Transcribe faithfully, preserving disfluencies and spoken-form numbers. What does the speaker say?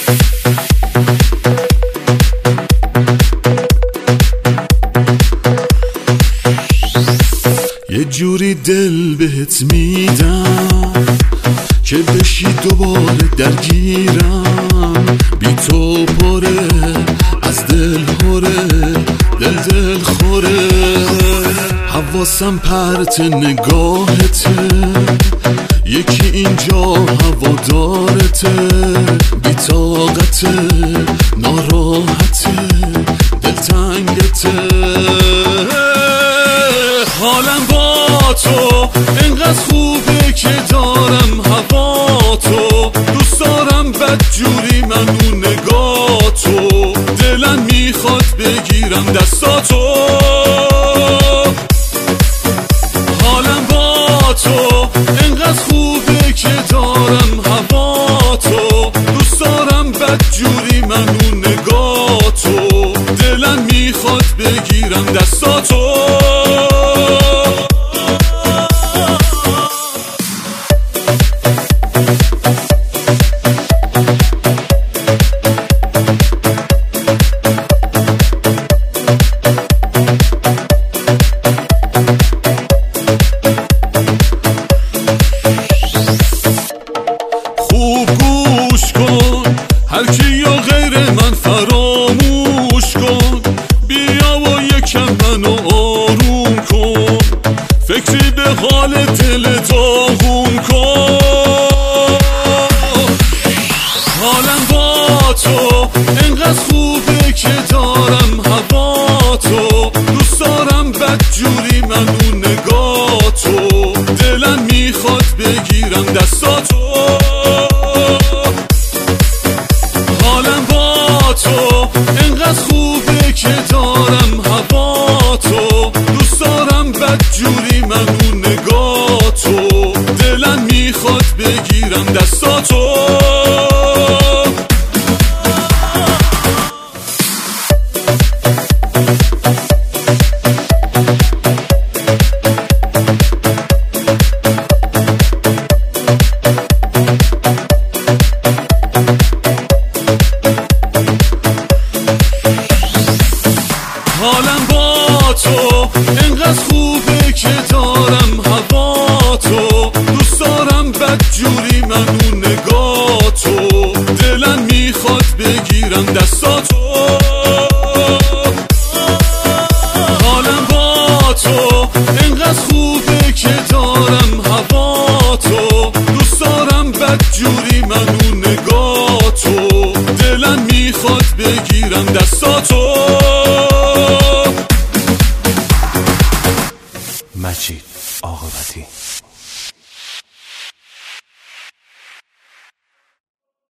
یه جوری دل بهت میدم که بشی دوباره درگیرم، بی تو پاره از دل هوره، دل دل خوره. حواسم پرت نگاهته، یکی اینجا هوادارته، بی طاقته ناراحته دلتنگته. حالم با تو انقدر خوبه که دارم هوا تو، دوست دارم بدجوری من اون نگاه تو، دلم میخواد بگیرم دستاتو. حالم با تو انقدر خوبه که دارم هوا تو، دوست دارم بدجوری من اون نگاه تو، دلم میخواد بگیرم دستاتو. خوب گوش کن هرکی یا غیر من فراموش کن، بیا و یکم منو آروم کن، فکری به حال دل داغون کن. حالم با تو انقدر خوبه که دارم هوا تو، دوست دارم بدجوری من اون نگاه تو، دلم میخواد بگیرم دستاتو. حالم با تو انقدر خوبه که دارم هوا تو، دوست دارم بدجوری من اون نگاه تو، دلم میخواد بگیرم دستاتو. حالم با تو انقدر خوبه که دارم هوا تو، دوست دارم بدجوری من اون نگاه تو، دلم میخواد بگیرم دستاتو. حالم با تو انقدر خوبه که دارم هوا تو، دوست دارم بدجوری من اون نگاه تو، دلم میخواد بگیرم دستاتو. مجید عاقبتی.